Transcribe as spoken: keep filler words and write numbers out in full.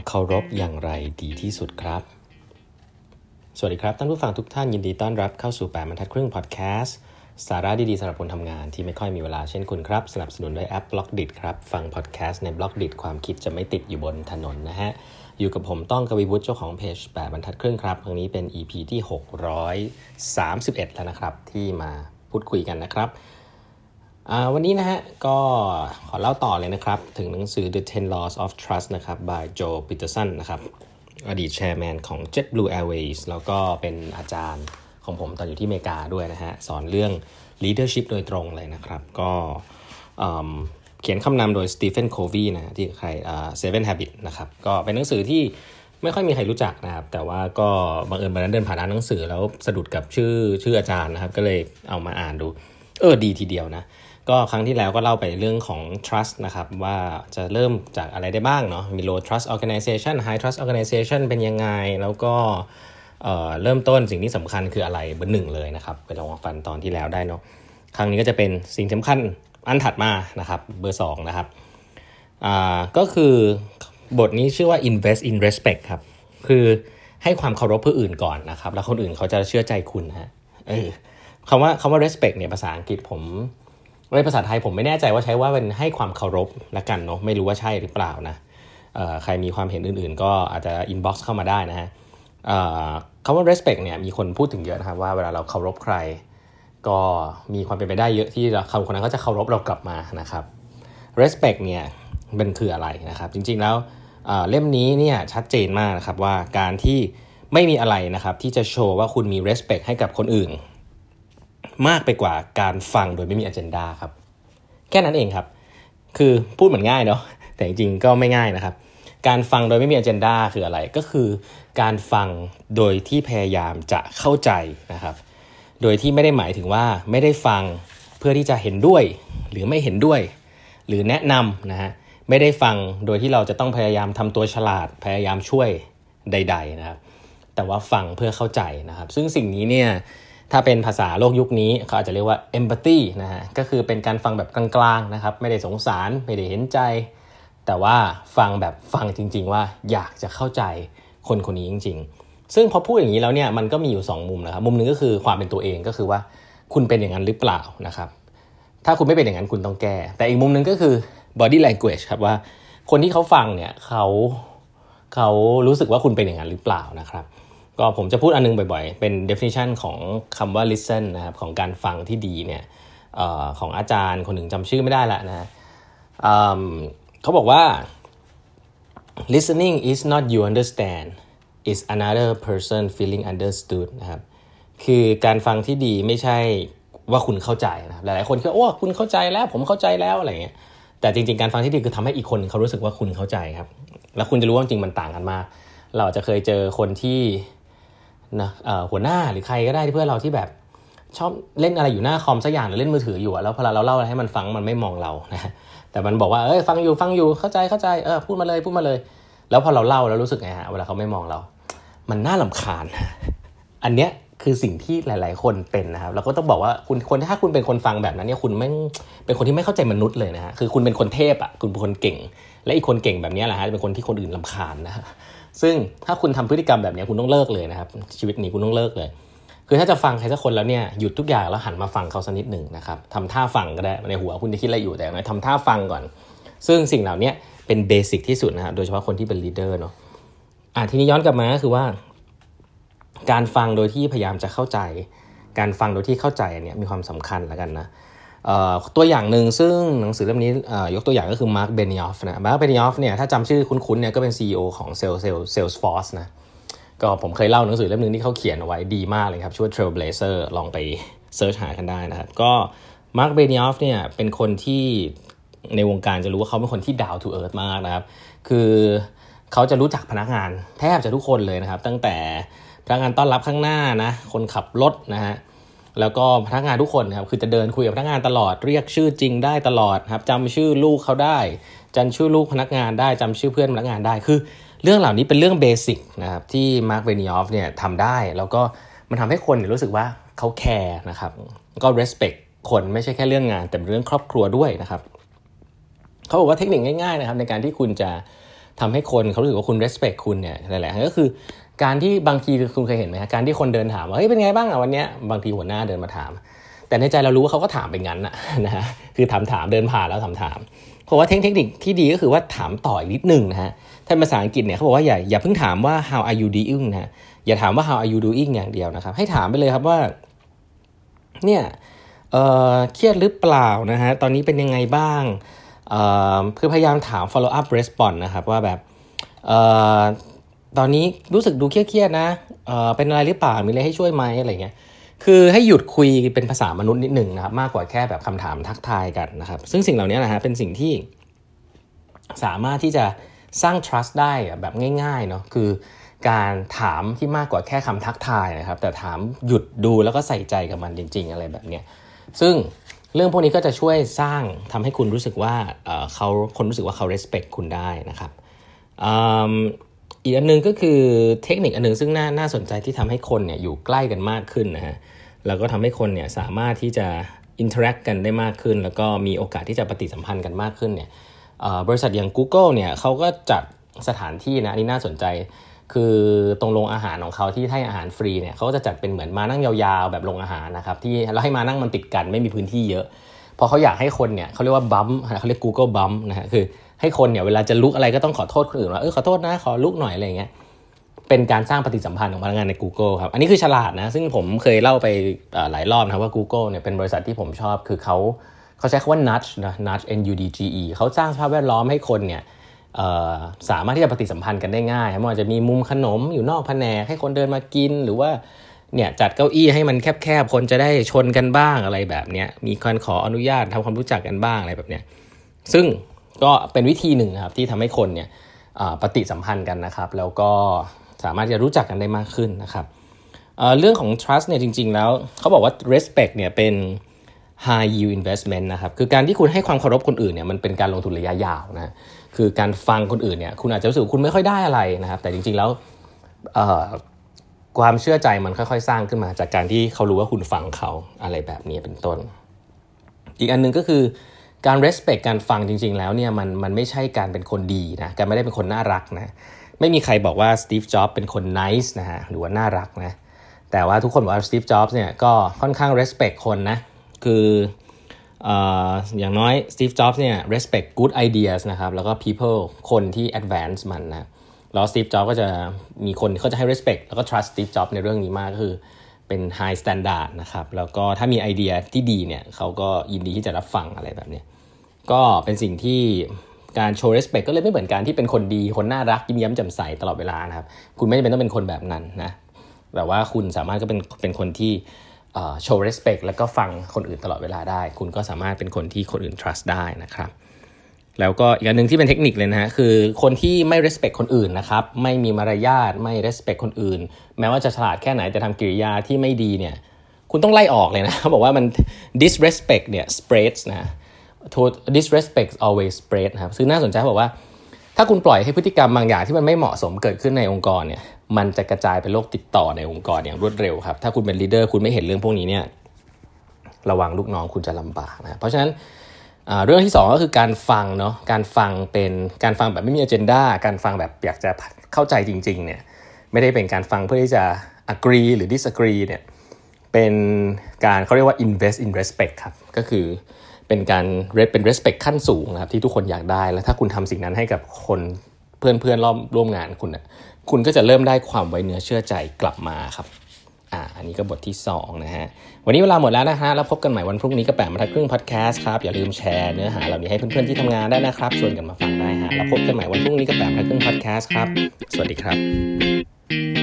เคารพอย่างไรดีที่สุดครับสวัสดีครับท่านผู้ฟังทุกท่านยินดีต้อนรับเข้าสู่แปดบรรทัดครึ่งพอดแคสต์สาระดีๆสำหรับคนทำงานที่ไม่ค่อยมีเวลาเช่นคุณครับสนับสนุนด้วยแอป Blockdit ครับฟังพอดแคสต์ใน Blockdit ความคิดจะไม่ติดอยู่บนถนนนะฮะอยู่กับผมต้องกวีวุฒิเจ้าของเพจแปดบรรทัดครึ่งครับครั้งนี้เป็น อี พี ที่หกร้อยสามสิบเอ็ดแล้วนะครับที่มาพูดคุยกันนะครับวันนี้นะฮะก็ขอเล่าต่อเลยนะครับถึงหนังสือ The เท็น Laws of Trust นะครับ by Joe Peterson นะครับอดีตแชร์แมนของ JetBlue Airways แล้วก็เป็นอาจารย์ของผมตอนอยู่ที่อเมริกาด้วยนะฮะสอนเรื่อง leadership โดยตรงเลยนะครับก็เขียนคำนำโดย Stephen Covey นะที่ใคร Seven Habits นะครับก็เป็นหนังสือที่ไม่ค่อยมีใครรู้จักนะครับแต่ว่าก็บังเอิญวันนั้นเดินผ่านร้านหนังสือแล้วสะดุดกับชื่อชื่ออาจารย์นะครับก็เลยเอามาอ่านดูเออดีทีเดียวนะก็ครั้งที่แล้วก็เล่าไปเรื่องของ trust นะครับว่าจะเริ่มจากอะไรได้บ้างเนาะมี low trust organization high trust organization เป็นยังไงแล้วก็เอ่อเริ่มต้นสิ่งที่สำคัญคืออะไรเบอร์หนึ่งเลยนะครับไปลองฟังตอนที่แล้วได้เนาะครั้งนี้ก็จะเป็นสิ่งสำคัญอันถัดมานะครับเบอร์สองนะครับอ่าก็คือบทนี้ชื่อว่า invest in respect ครับคือให้ความเคารพผู้อื่นก่อนนะครับแล้วคนอื่นเขาจะเชื่อใจคุณฮะเออคำว่าคำว่า respect เนี่ยภาษาอังกฤษผมในภาษาไทยผมไม่แน่ใจว่าใช้ว่าเป็นให้ความเคารพละกันเนาะไม่รู้ว่าใช่หรือเปล่านะเอ่อใครมีความเห็นอื่นๆก็อาจจะ inbox เข้ามาได้นะฮะเอ่อคำว่า respect เนี่ยมีคนพูดถึงเยอะนะครับว่าเวลาเราเคารพใครก็มีความเป็นไปได้เยอะที่เขาคนนั้นก็จะเคารพเรากลับมานะครับ respect เนี่ยมันคืออะไรนะครับจริงๆแล้วเอ่อเล่มนี้เนี่ยชัดเจนมากนะครับว่าการที่ไม่มีอะไรนะครับที่จะโชว์ว่าคุณมี respect ให้กับคนอื่นมากไปกว่าการฟังโดยไม่มี agenda ครับแค่นั้นเองครับคือพูดเหมือนง่ายเนาะแต่จริงๆก็ไม่ง่ายนะครับการฟังโดยไม่มี agenda คืออะไรก็คือการฟังโดยที่พยายามจะเข้าใจนะครับโดยที่ไม่ได้หมายถึงว่าไม่ได้ฟังเพื่อที่จะเห็นด้วยหรือไม่เห็นด้วยหรือแนะนำนะฮะไม่ได้ฟังโดยที่เราจะต้องพยายามทำตัวฉลาดพยายามช่วยใดๆนะครับแต่ว่าฟังเพื่อเข้าใจนะครับซึ่งสิ่งนี้เนี่ยถ้าเป็นภาษาโลกยุคนี้เขาอาจจะเรียกว่า empathy นะฮะก็คือเป็นการฟังแบบกลางๆนะครับไม่ได้สงสารไม่ได้เห็นใจแต่ว่าฟังแบบฟังจริงๆว่าอยากจะเข้าใจคนคนนี้จริงๆซึ่งพอพูดอย่างนี้แล้วเนี่ยมันก็มีอยู่สองมุมนะครับมุมนึงก็คือความเป็นตัวเองก็คือว่าคุณเป็นอย่างนั้นหรือเปล่านะครับถ้าคุณไม่เป็นอย่างนั้นคุณต้องแก้แต่อีกมุมนึงก็คือ body language ครับว่าคนที่เขาฟังเนี่ยเขาเขารู้สึกว่าคุณเป็นอย่างนั้นหรือเปล่านะครับก็ผมจะพูดอันนึงบ่อยๆเป็น definition ของคำว่า listen นะครับของการฟังที่ดีเนี่ยเอ่อของอาจารย์คนหนึ่งจำชื่อไม่ได้ละนะเอ่อเขาบอกว่า listening is not you understand is another person feeling understood นะครับคือการฟังที่ดีไม่ใช่ว่าคุณเข้าใจนะครับหลายๆคนคิดว่าโอ้คุณเข้าใจแล้วผมเข้าใจแล้วอะไรเงี้ยแต่จริงๆการฟังที่ดีคือทำให้อีกคนเขารู้สึกว่าคุณเข้าใจครับแล้วคุณจะรู้ว่าจริงมันต่างกันมากเราจะเคยเจอคนที่นะเอ่อหัวหน้าหรือใครก็ได้ที่เพื่อนเราที่แบบชอบเล่นอะไรอยู่หน้าคอมสักอย่างหรือเล่นมือถืออยู่แล้วพอเราเล่าอะไรให้มันฟังมันไม่มองเรานะแต่มันบอกว่าเอ้ยฟังอยู่ฟังอยู่เข้าใจเข้าใจเออพูดมาเลยพูดมาเลยแล้วพอเราเล่าแล้วรู้สึกไงฮะเวลาเขาไม่มองเรามันน่ารำคาญอันเนี้ยคือสิ่งที่หลายๆคนเป็นนะครับเราก็ต้องบอกว่าคุณคนถ้าคุณเป็นคนฟังแบบนั้นเนี่ยคุณไม่เป็นคนที่ไม่เข้าใจมนุษย์เลยนะฮะคือคุณเป็นคนเทพอ่ะคุณเป็นคนเก่งและอีกคนเก่งแบบนี้แหละฮะเป็นคนที่คนอื่นรำคาญนะฮะซึ่งถ้าคุณทำพฤติกรรมแบบนี้คุณต้องเลิกเลยนะครับชีวิตนี้คุณต้องเลิกเลยคือถ้าจะฟังใครสักคนแล้วเนี่ยหยุดทุกอย่างแล้วหันมาฟังเขาสักนิดหนึ่งนะครับทำท่าฟังก็ได้ในหัวคุณจะคิดอะไรอยู่แต่อย่างน้อยทำท่าฟังก่อนซึ่งสิ่งเหล่านี้เป็นเบสิกที่สุดนะครับโดยเฉพาะคนที่เป็นลีดเดอร์เนาะอ่ะทีนี้ย้อนกลับมาก็คือว่าการฟังโดยที่พยายามจะเข้าใจการฟังโดยที่เข้าใจเนี่ยมีความสำคัญแล้วกันนะตัวอย่างหนึ่งซึ่งหนังสือเล่มนี้ยกตัวอย่างก็คือมาร์คเบนิออฟนะมาร์คเบนิออฟเนี่ยถ้าจำชื่อคุ้นๆเนี่ยก็เป็น ซี อี โอ ของเซลเซลเซลส์ฟอร์สนะก็ผมเคยเล่าหนังสือเล่มนึงที่เขาเขียนเอาไว้ดีมากเลยครับชื่อว่า Trailblazer ลองไปเสิร์ชหากันได้นะครับก็มาร์คเบนิออฟเนี่ยเป็นคนที่ในวงการจะรู้ว่าเขาเป็นคนที่ down to earth มากนะครับคือเขาจะรู้จักพนักงานแทบจะทุกคนเลยนะครับตั้งแต่พนักงานต้อนรับข้างหน้านะคนขับรถนะฮะแล้วก็พนักงานทุกคนครับคือจะเดินคุยกับพนักงานตลอดเรียกชื่อจริงได้ตลอดครับจำชื่อลูกเขาได้จำชื่อลูกพนักงานได้จำชื่อเพื่อนพนักงานได้คือเรื่องเหล่านี้เป็นเรื่องเบสิกนะครับที่มาร์คเบนิออฟเนี่ยทำได้แล้วก็มันทำให้คนรู้สึกว่าเขาแคร์นะครับก็ respect คนไม่ใช่แค่เรื่องงานแต่เป็นเรื่องครอบครัวด้วยนะครับเขาบอกว่าเทคนิคง่ายๆนะครับในการที่คุณจะทำให้คนเขารู้สึกว่าคุณ respect คุณเนี่ยหลายๆก็คือการที่บางทีคุณเคยเห็นไหมการที่คนเดินถามว่าเฮ้ยเป็นไงบ้างอ่ะวันเนี้ยบางทีหัวหน้าเดินมาถามแต่ในใจเรารู้ว่าเขาก็ถามไปงั้นนะนะฮะคือถามถามเดินผ่านแล้วถามถามเพราะว่าเทคนิคที่ดีก็คือว่าถามต่ออีกนิดนึงนะฮะถ้าภาษาอังกฤษเนี่ยเขาบอกว่าอย่าอย่าเพิ่งถามว่า how are you doing นะอย่าถามว่า how are you doing อย่างเดียวนะครับให้ถามไปเลยครับว่าเนี่ยเอ่อเครียดหรือเปล่านะฮะตอนนี้เป็นยังไงบ้างเอ่อคือพยายามถาม follow up response นะครับว่าแบบเอ่อตอนนี้รู้สึกดูเครียดๆนะเอ่อเป็นอะไรหรือเปล่ามีอะไรให้ช่วยไหมอะไรเงี้ยคือให้หยุดคุยเป็นภาษามนุษย์นิดหนึ่งนะครับมากกว่าแค่แบบคำถามทักทายกันนะครับซึ่งสิ่งเหล่านี้นะฮะเป็นสิ่งที่สามารถที่จะสร้าง trust ได้แบบง่ายๆเนาะคือการถามที่มากกว่าแค่คำทักทายนะครับแต่ถามหยุดดูแล้วก็ใส่ใจกับมันจริงๆอะไรแบบเนี้ยซึ่งเรื่องพวกนี้ก็จะช่วยสร้างทำให้คุณรู้สึกว่า เอ่อ เขาคนรู้สึกว่าเขา respect คุณได้นะครับอีกอันนึงก็คือเทคนิคอันนึงซึ่งน่าน่าสนใจที่ทำให้คนเนี่ยอยู่ใกล้กันมากขึ้นนะฮะแล้วก็ทำให้คนเนี่ยสามารถที่จะ interact กันได้มากขึ้นแล้วก็มีโอกาสที่จะปฏิสัมพันธ์กันมากขึ้นเนี่ยบริษัทอย่าง Google เนี่ยเขาก็จัดสถานที่นะอันนี้น่าสนใจคือตรงโรงอาหารของเขาที่ให้อาหารฟรีเนี่ยเขาก็จะจัดเป็นเหมือนมานั่งยาวๆแบบโรงอาหารนะครับที่แล้วให้มานั่งมันติดกันไม่มีพื้นที่เยอะเพราะเขาอยากให้คนเนี่ยเขาเรียกว่าบัมเขาเรียก Google Bump นะฮะคือให้คนเนี่ยเวลาจะลุกอะไรก็ต้องขอโทษคนอื่นว่าเออขอโทษนะขอลุกหน่อยอะไรอย่างเงี้ยเป็นการสร้างปฏิสัมพันธ์ของพนักงานใน Google ครับอันนี้คือฉลาดนะซึ่งผมเคยเล่าไปหลายรอบนะว่า Google เนี่ยเป็นบริษัทที่ผมชอบคือเขาเขาใช้คำว่า nudge นะ nudge n u d g e เขาสร้างสภาพแวดล้อมให้คนเนี่ยสามารถที่จะปฏิสัมพันธ์กันได้ง่ายไม่ว่าจะมีมุมขนมอยู่นอกแผนกให้คนเดินมากินหรือว่าเนี่ยจัดเก้าอี้ให้มันแคบๆคนจะได้ชนกันบ้างอะไรแบบเนี้ยมีการขออนุญาตทำความรู้จักกันบ้างอะไรแบบเนี้ยซึ่งก็เป็นวิธีหนึ่งครับที่ทำให้คนเนี่ยปฏิสัมพันธ์กันนะครับแล้วก็สามารถจะรู้จักกันได้มากขึ้นนะครับ เอ่อ เรื่องของ trust เนี่ยจริงๆแล้วเขาบอกว่า respect เนี่ยเป็น high yield investment นะครับคือการที่คุณให้ความเคารพคนอื่นเนี่ยมันเป็นการลงทุนระยะยาวนะคือการฟังคนอื่นเนี่ยคุณอาจจะรู้สึกคุณไม่ค่อยได้อะไรนะครับแต่จริงๆแล้วความเชื่อใจมันค่อยๆสร้างขึ้นมาจากการที่เขารู้ว่าคุณฟังเขาอะไรแบบนี้เป็นต้นอีกอันนึงก็คือการ respect การฟังจริงๆแล้วเนี่ยมันมันไม่ใช่การเป็นคนดีนะการไม่ได้เป็นคนน่ารักนะไม่มีใครบอกว่าสตีฟจ็อบส์เป็นคน nice นะฮะหรือว่าน่ารักนะแต่ว่าทุกคนบอกว่าสตีฟจ็อบส์เนี่ยก็ค่อนข้าง respect คนนะคือเอ่ออย่างน้อยสตีฟจ็อบส์เนี่ย respect good ideas นะครับแล้วก็ people คนที่ advance มันนะแล้วสตีฟจ็อบส์ก็จะมีคนเขาจะให้ respect แล้วก็ trust สตีฟจ็อบส์ในเรื่องนี้มากก็คือเป็น high standard นะครับแล้วก็ถ้ามีไอเดียที่ดีเนี่ยเขาก็ยินดีที่จะรับฟังอะไรแบบนี้ก็เป็นสิ่งที่การโชว์ respect ก็เลยไม่เหมือนการที่เป็นคนดีคนน่ารักยิ้มแย้มแจ่มใสตลอดเวลานะครับคุณไม่จำเป็นต้องเป็นคนแบบนั้นนะแต่ว่าคุณสามารถก็เป็นเป็นคนที่โชว์ respect แล้วก็ฟังคนอื่นตลอดเวลาได้คุณก็สามารถเป็นคนที่คนอื่น trust ได้นะครับแล้วก็อีกอันนึงที่เป็นเทคนิคเลยนะฮะคือคนที่ไม่ respect คนอื่นนะครับไม่มีมารยาทไม่ respect คนอื่นแม้ว่าจะฉลาดแค่ไหนแต่ทำกิริยาที่ไม่ดีเนี่ยคุณต้องไล่ออกเลยนะเขาบอกว่ามัน disrespect เนี่ย spreads นะ disrespect always spread นะครับซึ่งน่าสนใจบอกว่าถ้าคุณปล่อยให้พฤติกรรมบางอย่างที่มันไม่เหมาะสมเกิดขึ้นในองค์กรเนี่ยมันจะกระจายเป็นโรคติดต่อในองค์กรอย่างรวดเร็วครับถ้าคุณเป็นลีดเดอร์คุณไม่เห็นเรื่องพวกนี้เนี่ยระวังลูกน้องคุณจะลำบากนะเพราะฉะนั้นเรื่องที่สองก็คือการฟังเนาะการฟังเป็นการฟังแบบไม่มีอเจนดาการฟังแบบอยากจะเข้าใจจริงๆเนี่ยไม่ได้เป็นการฟังเพื่อที่จะ agree หรือ disagree เนี่ยเป็นการเขาเรียกว่า invest in respect ครับก็คือเป็นการเป็น respect ขั้นสูงนะครับที่ทุกคนอยากได้แล้วถ้าคุณทำสิ่งนั้นให้กับคนเพื่อนๆร่วมร่วมงานคุณน่ะคุณก็จะเริ่มได้ความไว้เนื้อเชื่อใจกลับมาครับอ่าอันนี้ก็บทที่สองนะฮะวันนี้เวลาหมดแล้วนะฮะแล้วพบกันใหม่วันพรุ่งนี้กับแปดบรรทัดครึ่งพอดแคสต์ครับอย่าลืมแชร์เนื้อหาเหล่านี้ให้เพื่อนๆที่ทำงานได้นะครับชวนกันมาฟังได้ฮะแล้วพบกันใหม่วันพรุ่งนี้กับแปดบรรทัดครึ่งพอดแคสต์ครับสวัสดีครับ